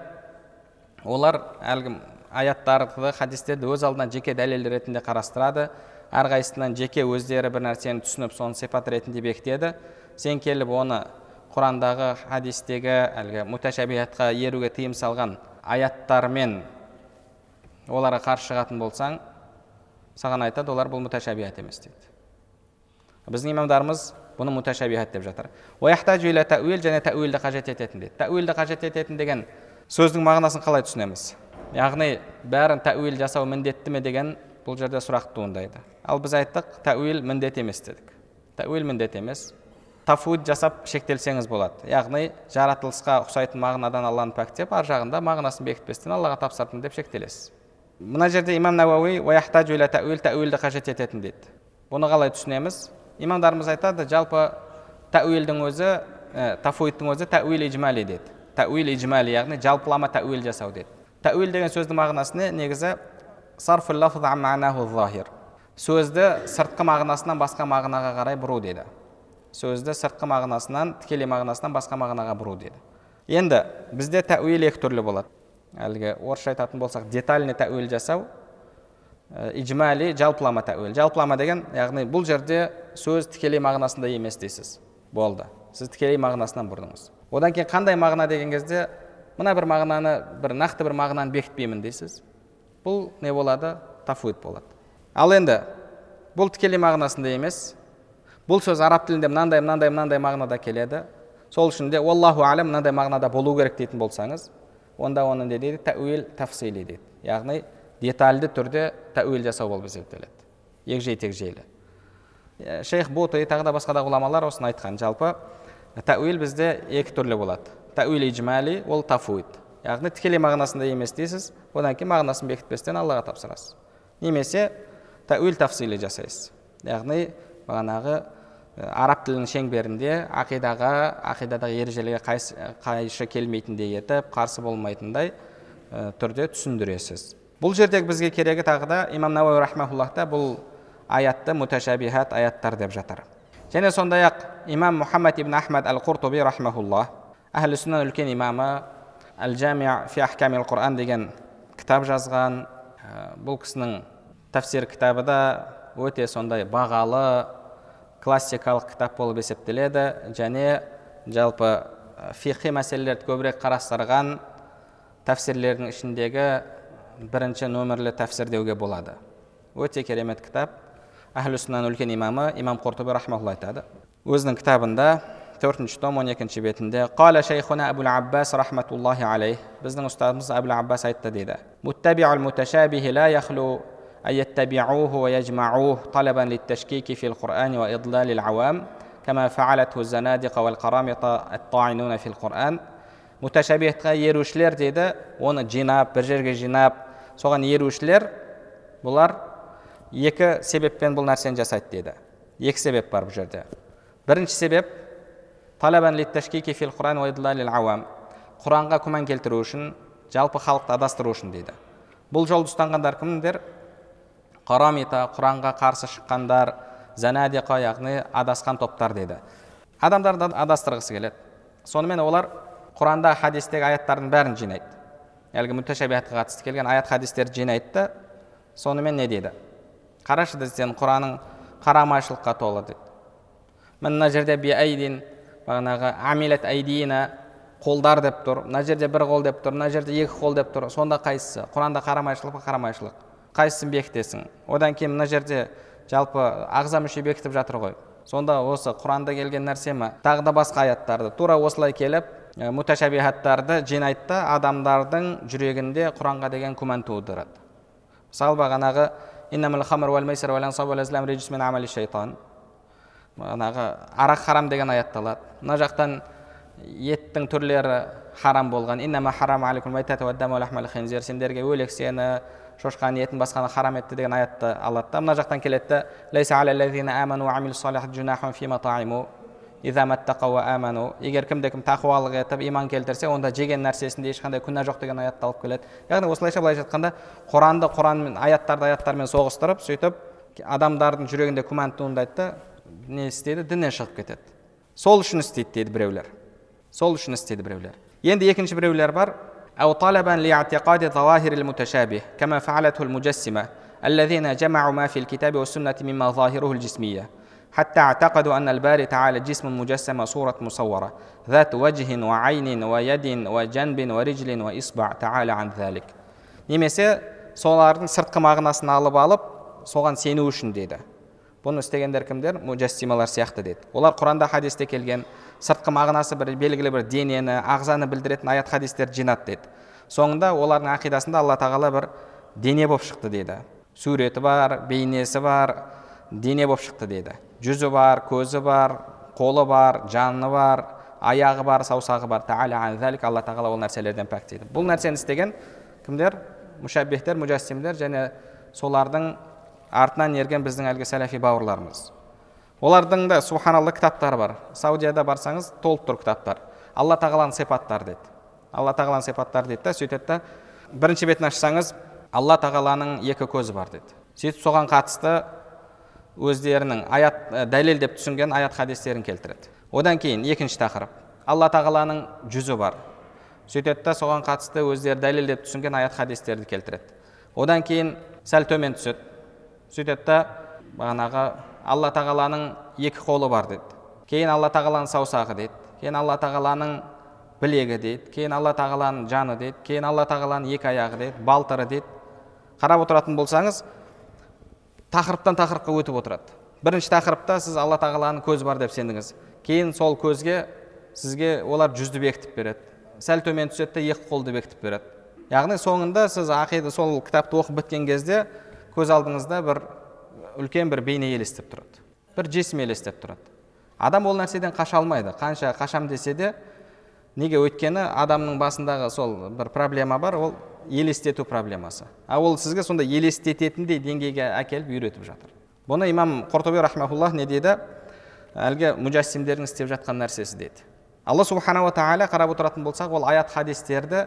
олар әлгі аяттарды, хадистерді өз алдынан жеке дәлел ретінде қарастырады, әрқайсысынан жеке өздері бір нәрсені түсініп, соны сипат ретінде бекітеді. Сен келіп оны Құрандағы, хадистегі әлгі муташабихатқа еруге тыйым салған аяттармен оларға қарсы шығатын болсаң, саған айтады, олар бұл муташабихат емес дейді. Біздің имамдарымыз бұны муташабихат деп жатыр. Уахтажу иля тәуил, және тәуилді қажет ететін дейді. Тәуилді қажет ететін деген сөздің мағынасын қалай түсінеміз? Яғни бәрін тәуил жасау міндетті ме деген бұл жерде сұрақ туындайды. Ал біз айттық, тәуил міндет емес дедік. Тәуил міндет емес. Тафуид жасап шектелсеңіз болады. Яғни жаратылысқа ұқсайтын мағынадан Алланы пәктеп, ар жағында мағынасын бекітпестен Аллаға тапсырдым деп шектелесіз. Мына жерде имам Науави уахтажу иля тәуил, тәуилді қажет ететін дейді. Бұны қалай түсінеміз? Имамдарымыз айтады, жалпы тәуилдің өзі, тафуидтің өзі тәуил иджмали дейді. Тәуил иджмали, яғни жалпылама тәуил жасау дейді. Тәуил деген сөздің мағынасы негізі сарфул лафз ан маънаху захир. Сөзді сыртқы мағынасынан басқа мағынаға қарай бұру дейді. Сөзді сыртқы мағынасынан тікелей мағынасынан басқа мағынаға бұру дейді. Енді бізде тәуил екі түрлі болады. Әлгі орысша айтатын болсақ, детальный тәуил жасау, иджмали, жалпылама тәуил. Жалпылама деген, яғни бұл жерде сөз тікелей мағынасында емес дейсіз. Болды. Сіз тікелей мағынасынан бұрдыңыз. Одан кейін қандай мағына деген кезде, мына бір мағынаны, бір нақты бір мағынаны бекітпеймін дейсіз. Бұл не болады? Тафуид болады. Ал енді бұл тікелей мағынасында емес. Бұл сөз араб тілінде мынандай мағынада келеді. Сол үшін де Аллаху алям мынандай мағынада болу керек дейтін болсаңыз, онда оны не дейді? Тәуил тафсили дейді. Яғни детальді түрде тәуил жасау болып есептеледі. Егжей-тегжейлі. Шейх Буты тағы да басқа да ғұламалар осыны айтқан. Жалпы тәуил бізде екі түрлі болады. Тәуил иджмали, ол тафуид. Яғни тікелей мағынасында емес дейсіз, одан кейін мағынасын бекітпестен Аллаға тапсырасыз. Немесе тәуил тафсили жасайсыз. Яғни бағанағы араб тілінің шеңберінде ақидадағы ережелерге қайшы келмейтіндей етіп, қарсы болмайтындай түрде түсіндіресіз. Бұл жердегі бізге керегі тағы да имам Науави рахмауллахта бұл аятты муташабихат аяттар деп жатыр. Және сондай-ақ имам Мухаммад ибн Ахмад ал-Қуртуби рахмауллах, әхлі сүннан үлкен имамы, Әл-Джами фи ахками ал-Құран деген кітап жазған. Бұл кісінің тафсир кітабы да өте сондай бағалы, классикалық кітап болып есептеледі, және жалпы фиқи мәселелерді көбірек қарастырған тафсирлердің ішіндегі бірінші нөмірлі тафсир деуге болады. Өте керемет кітап. Әхлі сүннан үлкен имамы имам Қуртуби рахмаулла айтады. Өзінің кітабында 4-ші том 12-ші бетінде «Қала шейхуна Абул Аббас рахматуллахи алейх». Біздің ұстазымыз Абул Аббас айтты дейді. «Муттаби'ул муташабихи ла яхлу أن يتبعوه ويجمعوه طلبا للتشكيك في القرآن وإضلال العوام كما فعلته الزنادقة والقرامطة الطاعنون في القرآن». Муташабихатқа ерушілер дейді, оны жинап, бір жерге жинап, соған ерушілер, бұлар екі себеппен бұл нәрсені жасайды дейді. Екі себеп бар бұл жерде. Бірінші себеп талабан литташкики фил Құран ва идлалил ауам. Құранға күмән келтіру үшін, жалпы халықты адастыру үшін дейді. Бұл жолды ұстанғандар кімдер? Қарамита, Құранға қарсы шыққандар, занадиқа, яғни адасқан топтар дейді. Адамдарды адастырғысы келеді. Сонымен олар Құранда хадистегі аяттардың бәрін жинайды. Әлгі муташабихатқа қатысты келген аят хадистерді жинайды. Сонымен не дейді? Қарашы десең, Құраның қарамайшылыққа толы дейді. Мына жерде би айдин, бағанағы амилат айдина, қолдар деп тұр. Мына жерде бір қол деп тұр, мына жерде екі қол деп тұр. Сонда қайсысы? Құранда қарамайшылық па қарамайшылық? Қайсысын бекітесің? Одан кейін мына жерде жалпы ағза мүше бекітіп жатыр ғой. Сонда осы Құранда келген нәрсе ме? Тағы да басқа аяттарды тура осылай келіп, муташабихаттарды жинайды да адамдардың жүрегінде Құранға деген күмән тудырады. Мысалы бағанағы иннамал хамр уәл майсир уәл ансаб уәл азлам риджис мин амали шайтан. Бағанағы арақ харам деген аятталады. Мына жақтан еттің түрлері харам болған. Иннама харам алейкум майтату уәд даму лахмал хинзир. Сендерге өлексені, шошқаны етін басқаны харам етті деген аятты алады. Мына жақтан келеді: лайса алаллазина аману ва амилус салихат жунахун фима таиму иза маттақау ва аману. Егер кімде-кім тақуалық етіп иман келтірсе, онда жеген нәрсесінде ешқандай күнә жоқ деген аятты алып келеді. Яғни осылайша былайша айтқанда Құранды Құранмен аяттармен соғыстырып, сөйтіп адамдардың жүрегінде күмән туындайды да не істейді? Діннен шығып кетеді. Сол үшін істейді дейді біреулер. Сол үшін істейді біреулер. Енді екінші біреулер бар: أو طلبا لاعتقاد ظواهر المتشابه كما فعلته المجسمة الذين جمعوا ما في الكتاب والسنة مما ظاهره الجسمية حتى اعتقدوا أن الباري تعالى جسم مجسم صورة مصورة ذات وجه وعين ويد وجنب ورجل وإصبع تعالى عن ذلك. Немесе солардың сыртқы мағынасын алып соған сену үшін деді. Бұны істегендер кімдер? Муджассималар сияқты деді. Олар Құранда, хадисте келген сыртқы мағынасы бір белгілі бір денені, ағзаны білдіретін аят хадистерді жинады деді. Соңында олардың ақидасында Алла тағала бір дене болып шықты деді. Суреті бар, бейнесі бар, дене болып шықты деді. Жүзі бар, көзі бар, қолы бар, жаны бар, аяғы бар, саусағы бар. Алла тағала ол нәрселерден пәк дейді. Бұл нәрсені істеген кімдер? Мушаббихтер, муджассимдер және солардың артынан ерген біздің әлгі сәләфи бауырларымыз. Олардың да субханалла кітаптары бар. Саудияда барсаңыз толып тұр кітаптар. Алла тағаланың сипаттары дейді. Алла тағаланың сипаттары дейді да, сөйтеді да бірінші бетін ашсаңыз Алла тағаланың екі көзі бар дейді. Сөйтіп соған қатысты өздерінің дәлел деп түсінген аят хадистерін келтіреді. Одан кейін екінші тақырып: Алла тағаланың жүзі бар. Сөйтеді да соған қатысты өздері дәлел деп түсінген аят хадистерді келтіреді. Одан кейін сәл төмен түседі. Сөйтеді да бағанағы Алла тағаланың екі қолы бар дейді. Кейін Алла тағаланың саусағы дейді. Кейін Алла тағаланың білегі дейді. Кейін Алла тағаланың жаны дейді. Кейін Алла тағаланың екі аяғы дейді, балтыры дейді. Қарап отыратын болсаңыз, тақырыптан тақырыпқа өтіп отырады. Бірінші тақырыпта сіз Алла тағаланың көзі бар деп сендіңіз. Кейін сол көзге сізге олар жүзді бекітіп береді. Сәл төмен түседі де екі қолды бекітіп береді. Яғни соңында сіз ақида сол кітапты оқып біткен кезде көз алдыңызда бір үлкен бір бейне елестеп тұрады. Бір жесім елестеп тұрады. Адам ол нәрседен қаша алмайды. Қанша қашам десе де, неге? Өйткені адамның басындағы сол бір проблема бар, ол елестету проблемасы. Ол сізге сонда елестететіндей деңгейге әкеліп үйретіп жатыр. Бұны имам Құртуби рахмахуллах не дейді? Әлгі муджассимдердің істеп жатқан нәрсесі дейді. Алла субханала тағала қарап отыратын болсақ, ол аят хадистерді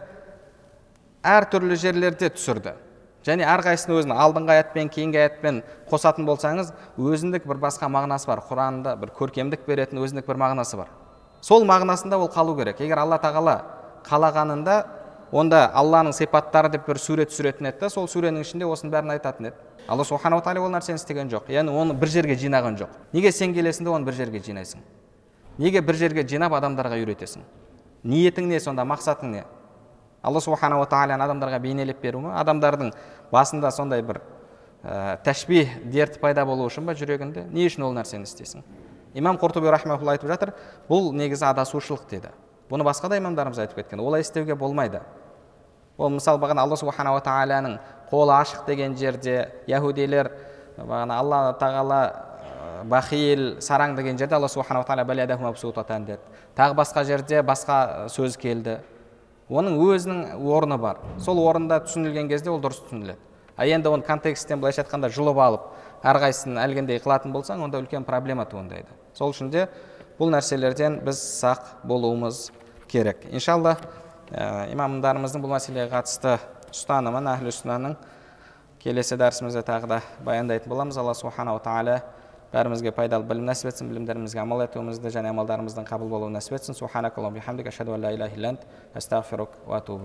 әртүрлі жерлерде түсірді. Және әрқайсының өзінің алдыңғы аятпен, кейінгі аятпен қосатын болсаңыз, өзіндік бір басқа мағынасы бар. Құранда бір көркемдік беретін өзіндік бір мағынасы бар. Сол мағынасында ол қалу керек. Егер Алла тағала қалағанында, онда Алланың сипаттары деп бір сурет түсіретін еді, сол суренің ішінде осының бәрін айтатын еді. Алла субханала тағала ол нәрсені істеген жоқ. Яғни оны бір жерге жинаған жоқ. Неге сен келесің де оны бір жерге жинайсың? Неге бір жерге жинап адамдарға үйретесің? Ниетің не сонда, мақсатың не? Алла субханала тағаланы адамдарға бейнелеп беру ме? Адамдардың басында сондай бір тәшбих дерті пайда болу үшін ба жүрегінде? Не үшін ол нәрсені істейсің? Имам Құртуби рахмахулла айтып жатыр, бұл негізі адасушылық деді. Бұны басқа да имамдарымыз айтып кеткен. Олай істеуге болмайды. Ол мысалы бағана Алла субханала тағаланың қолы ашық деген жерде, яһудилер бағана Алла тағала бахил, сараң деген жерде Алла субханала тағала балядаху мабсутатан деді. Тағы басқа жерде басқа сөз келді. Оның өзінің орны бар. Сол орында түсінілген кезде ол дұрыс түсініледі. Енді оны контексттен былайша айтқанда жұлып алып, әрқайсысын әлгіндей қылатын болсаң, онда үлкен проблема туындайды. Сол үшін де бұл нәрселерден біз сақ болуымыз керек. Иншалла, имамдарымыздың бұл мәселеге қатысты ұстанымын, әхлі сүннаның келесі дәрісімізде тағы да баяндайтын боламыз. Алла субханала тағала бәрімізге пайдалы білім нәсіп етсін, білімдерімізге амал етуімізді және амалдарымыздың қабыл болуын нәсіп етсін. Субханакаллахумма бихамдика, ашһаду ан ла илаха илля ант, астағфирук ва атубу